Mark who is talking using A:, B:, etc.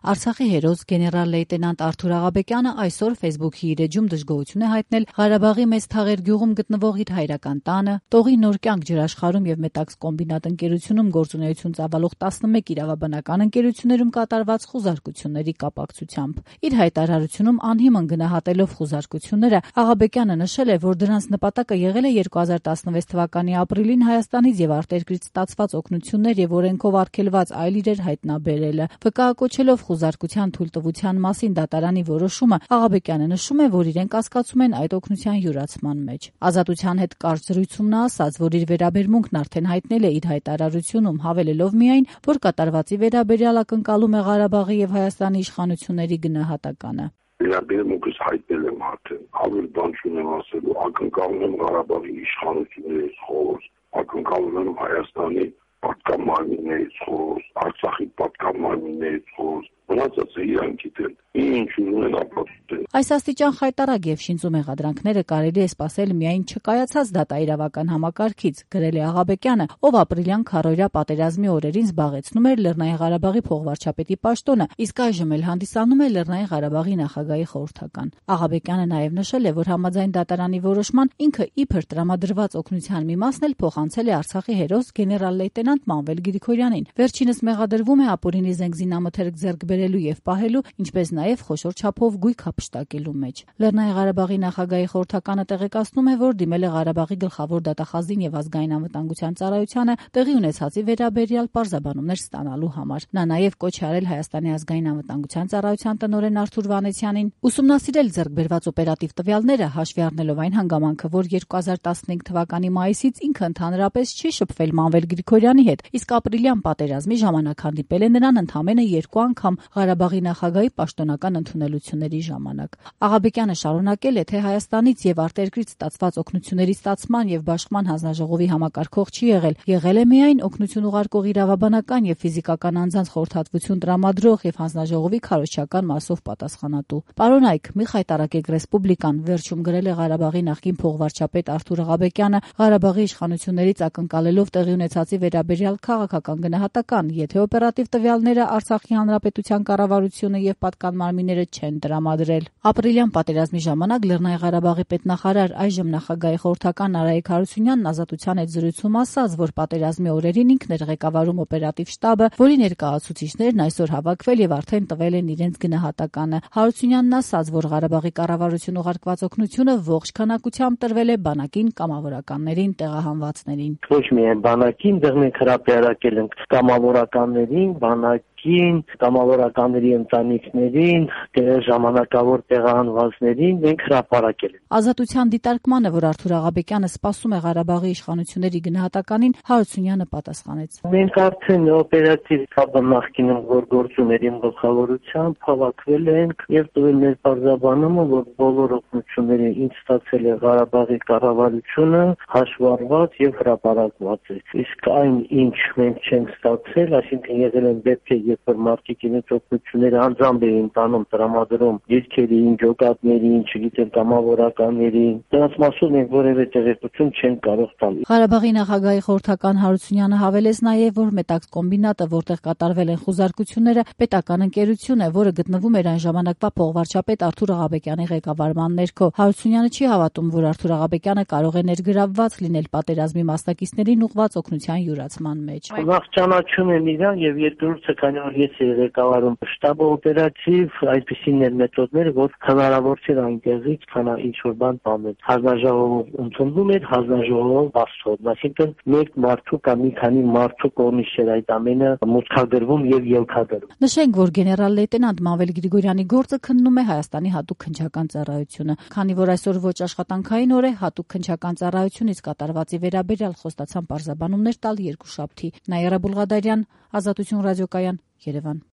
A: Արցախի հերոս գեներալ լեյտենանտ Արթուր Աղաբեկյանը այսօր Facebook-ի իր էջում դժգոհություն է հայտնել Ղարաբաղի Մեծ Թաղեր գյուղում գտնվող իր հայրական տանը, Տողի Նոր կյանք ջրաշխարհում եւ Մետաքս կոմբինատ ընկերությունում գործունեություն ծավալող 11 իրավաբանական ընկերություններում կատարված խուզարկությունների կապակցությամբ։ Իր հայտարարությունում անհիմն գնահատելով խուզարկությունները Աղաբեկյանը նշել է, որ դրանց նպատակը եղել է 2016 թվականի ապրիլին Հայաստանից եւ արտերկրից ստացված օգնություններ եւ օրենքով արգելված այլ իրեր հայտնաբերելը։ Վկայակոչելով խուզարկության թույլտվության մասին դատարանի որոշումը, Աղաբեկյանը նշում է, որ իրենք կասկածում են այդ օգնության յուրացման մեջ։ Ազատության հետ կարճ զրույցում նա ասաց, որ իր վերաբերմունքն արդեն հայտնել է իր հայտարարությունում, հավելելով միայն, որ կատարվածի վերաբերյալ ակնկալում է Ղարաբաղի եւ Հայաստանի իշխանությունների գնահատականը։
B: Վերաբերմունքս հայտնել եմ արդեն, ավելի բան չունեմ ասելու, ակնկալում եմ Ղարաբաղի իշխանություններից խոսք, ակնկալում եմ Հայաստանի պատկան մարմիններից խոսք, Արցախի պատկան մարմիններից խոսք, մնացածը իրանք գիտեն, ինչ ուզում են ապացուցել։
A: Այս աստիճան խայտարակ եւ շինծու մեղադրանքները կարելի է սպասել միայն չկայացած դատաիրավական համակարգից, գրել է Աղաբեկյանը, ով ապրիլյան քառօրյա պատերազմի օրերին զբաղեցնում էր Լեռնային Ղարաբաղի փոխվարչապետի պաշտոնը, իսկ այժմ էլ հանդիսանում է Լեռնային Ղարաբաղի նախագահի խորհրդական։ Աղաբեկյանը նաեւ նշել է, որ համաձայն դատարանի որոշման ինքը իբր տրամադրված օգնության մի մասն էլ փոխանցել է Արցախի հերոս գեներալ լեյտենանտ Մանվել Գրիգորյանին։ Վերջինս մեղադրվում է ապօրինի զենգզինամթերք ձեռք բերելու եւ պահելու, ինչպես նաեւ խոշոր չափով գույք հափշտակելու մեջ։ Լեռնային Ղարաբաղի նախագահի խորհրդականը տեղեկացնում է, որ դիմել է Ղարաբաղի գլխավոր դատախազին եւ ազգային անվտանգության ծառայությանը տեղի ունեցածի վերաբերյալ պարզաբանումներ ստանալու համար։ Նա նաեւ կոչ է արել Հայաստանի ազգային անվտանգության ծառայության տնօրեն Արթուր Վանեցյանին ուսումնասիրել ձեռք բերված օպերատիվ տվյալները, հաշվի առնելով այն հանգամանքը, որ 2015 թվականի մայիսից ինքը ընդհանրապես չի շփվել Մանվել Գրիգորյանի հետ, իսկ ապրիլյան պատերազմի ժամանակ հանդիպել է նրան ընդամենը 2 անգամ Ղարաբաղի նախագահի պաշտոնական ընդունելությունների ժամանակ։ Աղաբեկյանը շարունակել է, թե Հայաստանից եւ արտերկրից ստացված օգնությունների ստացման եւ բաշխման հանձնաժողովի համակարգող չի եղել է միայն օգնություն ուղարկող իրավաբանական եւ ֆիզիկական անձանց խորհրդատվություն տրամադրող եւ հանձնաժողովի քարոզչական մասով պատասխանատու։ Պարոն Այք, մի խայտարակեք Ռեսպուբլիկան վերջում գրել է Ղարաբաղի նախկին փոխվարչապետ Արթուր Աղաբեկյանը, Ղարաբաղի իշխանություններից ակնկալելով տեղի ունեցածի վերաբերյալ քաղաքական գնահատական, եթե օպերատիվ տվյալները Արցախի հանրապետության կառավարությունը եւ պատկան մարմինները չեն տրամադրել։ Ապրիլյան պատերազմի ժամանակ Լեռնային Ղարաբաղի պետնախարար, այժմ նախագահի խորհրդական Արայիկ Հարությունյանն Ազատության հետ զրույցում ասաց, որ պատերազմի օրերին ինքն էր ղեկավարում օպերատիվ շտաբը, որի ներկայացուցիչներն այսօր հավաքվել եւ արդեն տվել են իրենց գնահատականը։ Հարությունյանն ասաց, որ Ղարաբաղի կառավարություն ուղարկված օգնությունը ողջ քանակությամբ տրվել է բանակին, կամավորականներին, տեղահանվածներին։
C: Ոչ միայն բանակին, դեռ մենք հրապարակել ենք կամավորականներին, բանակին, կամավորականների ընտանիքներին, ժամանակավոր տեղահանվածներին մենք հրապարակել ենք։
A: Ազատության դիտարկմանը, որ Արթուր Աղաբեկյանը սպասում է Ղարաբաղի իշխանությունների գնահատականին, Հարությունյանը պատասխանեց.
C: Մենք արդեն օպերատիվ շտաբը նախկինում որ գործում էր իմ գլխավորությամբ հավաքվել ենք եւ տվել մեր պարզաբանումը, որ բոլոր օգնությունները ինչ ստացել է Ղարաբաղի կառավարությունը հաշվառված եւ հրապարակված է։ Իսկ այն ինչ մենք չենք ստացել, այսինքն եղել են դեպքեր, երբ որ մարդիկ իրենց օգնությունները անձամբ էին տանում տրամադրում դիրքերին, ջոկատներին, չգիտեմ, կամավորականներին, դրանց մասով մենք որևէ տեղեկություն չենք կարող տալ։
A: Ղարաբաղի նախագահի խորհրդական Հարությունյանը հավելեց նաև, որ Մետաքս կոմբինատը, որտեղ կատարվել են խուզարկությունները, պետական ընկերություն է, որը գտնվում էր այն ժամանակվա փոխվարչապետ Արթուր Աղաբեկյանի ղեկավարման ներքո։ Հարությունյանը չի հավատում, որ Արթուր Աղաբեկյանը կարող է ներգրավված լինել պատերազմի մասնակիցներին ուղղված օգնության յուրացման մեջ։
C: Նախ ճանաչում եմ իրան եւ երկրորդը, քանի որ ես ղեկավարում շտաբը օպերատիվ, այսպիսին էր մեթոդները, որ հնարավոր չէր այնտեղից ինչ որ բան տանել։ Հանձնաժողով ընդունվում էր, հանձնաժողով բացվում, այսինքն մեկ մարդու կամ մի քանի մարդու կողմից չէր այդ ամենը մուտքագրվում եւ ելքադրվում։
A: Նշենք, որ գեներալ լեյտենանտ Մանվել Գրիգորյանի գործը քննում է Հայաստանի հատուկ քննչական ծառայությունը, քանի որ այսօր ոչ աշխատանքային օր է, հատուկ քննչական ծառայությունից կատարվածի վերաբերյալ խոստացան պարզաբանումներ տալ երկուշաբթի։ Նաիրա Բուլղադարյան, Ազատություն ռադիոկայան, Երևան։